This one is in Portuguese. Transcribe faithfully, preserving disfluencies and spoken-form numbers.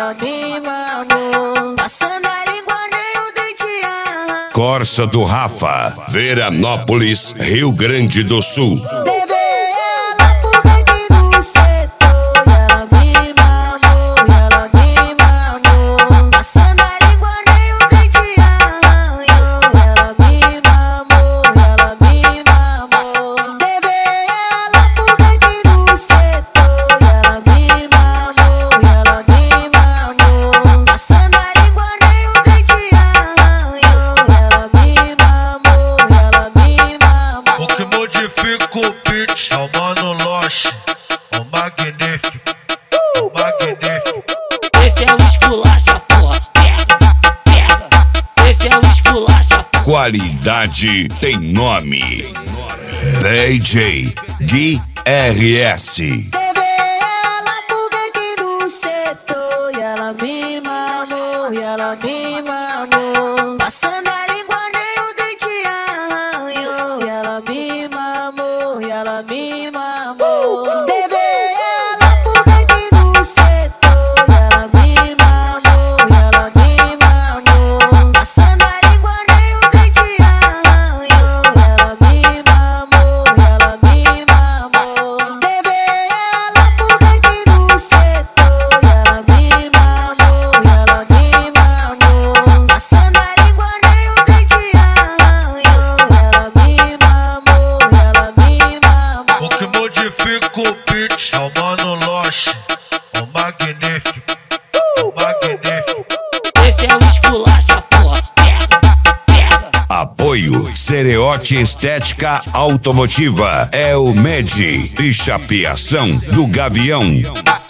ela me mamou. Passando a língua nem o dente arranhou. Corsa do Rafa, Veranópolis, Rio Grande do Sul. Levei ela pro beck do setor e ela me mamou, e ela me mamou. Passando a língua nem o dente arranhou. Ela me mamou, ela me mamou. Levei ela pro beck do setor e ela me mamou, e ela me mamou. Passando a língua nem o dente arranhou. Ela me mamou, ela me mamou. O que modifica o beat é o Mano Loche, o magnífico, o magnífico. Esse é o esculacha, porra. Pega, pega. Esse é o esculacha, porra. Qualidade tem nome. D J Gui R S. Levei ela pro beck do setor e ela me mamou, e ela me mamou. Passando a língua nem o dente arranhou. E ela me mamou, e ela me mamou. Levei ela pro beck do setor e ela me mamou, e ela me mamou. Passando a língua nem o dente arranhou. Ela me mamou, e ela me mamou. Levei ela pro beck do setor e ela me mamou, e ela me mamou. Passando a língua nem o dente arranhou. Ela me mamou, ela me mamou. O que modifica o beat é o Mano Loche, o magnífico, o magnífico. Esse é o esculacha, porra. Pega, pega. Apoio Cereote Estética Automotiva. É o Med e Chapeação do Gavião.